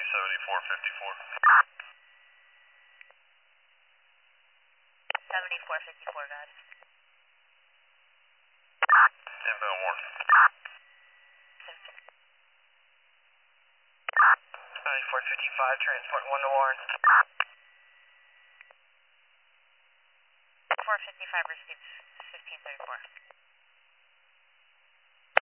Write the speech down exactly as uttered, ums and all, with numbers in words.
seventy-four fifty-four. seventy-four fifty-four, got it. Inbound warning. ninety-four fifty-five, transport one to Warren. four fifty-five received fifteen thirty-four.